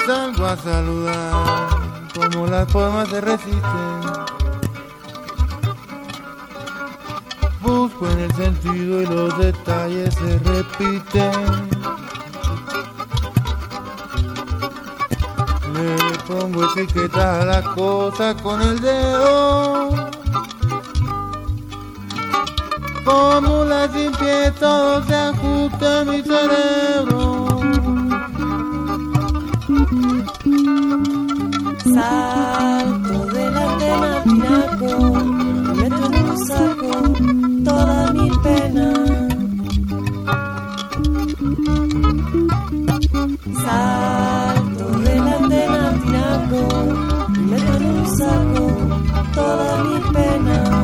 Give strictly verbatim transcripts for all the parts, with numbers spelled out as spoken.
salgo a saludar, como las formas se resisten. Busco en el sentido y los detalles se repiten. Le pongo etiqueta a la cosa con el dedo. Como la sin pie todo se ajusta en mi cerebro. Salto de la antena tinaco, meto en un saco toda mi pena. Salto de la antena tinaco, meto en un saco toda mi pena.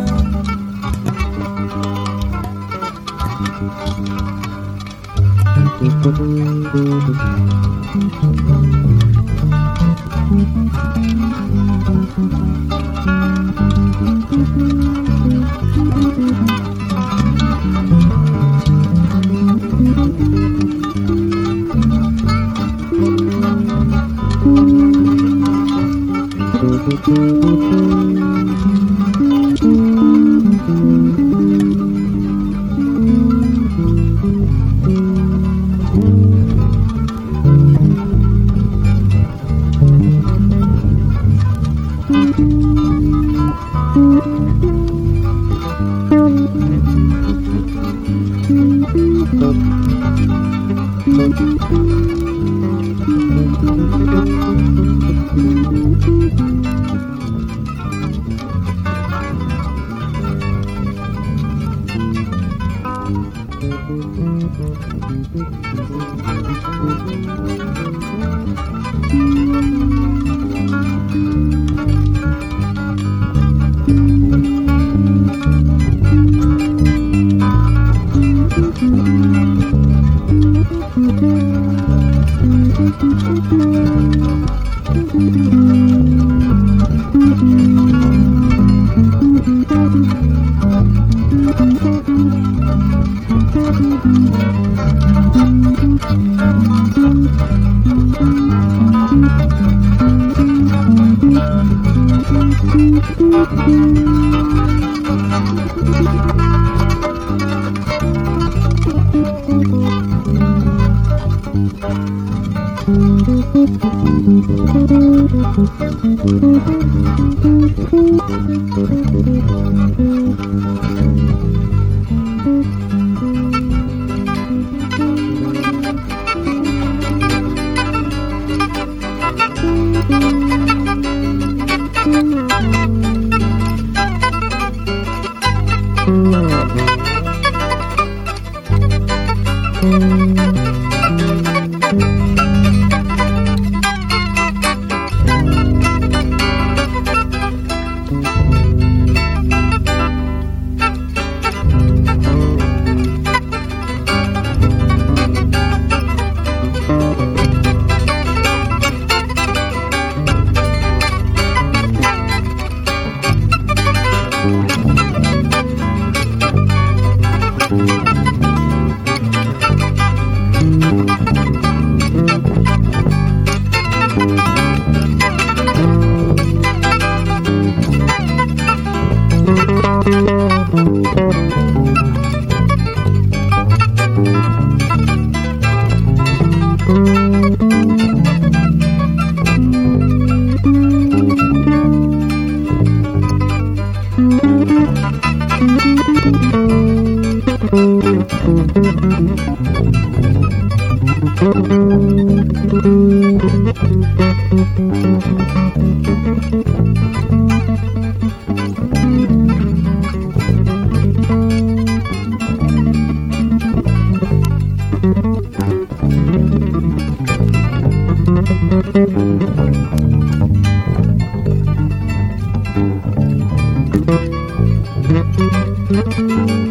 Thank you.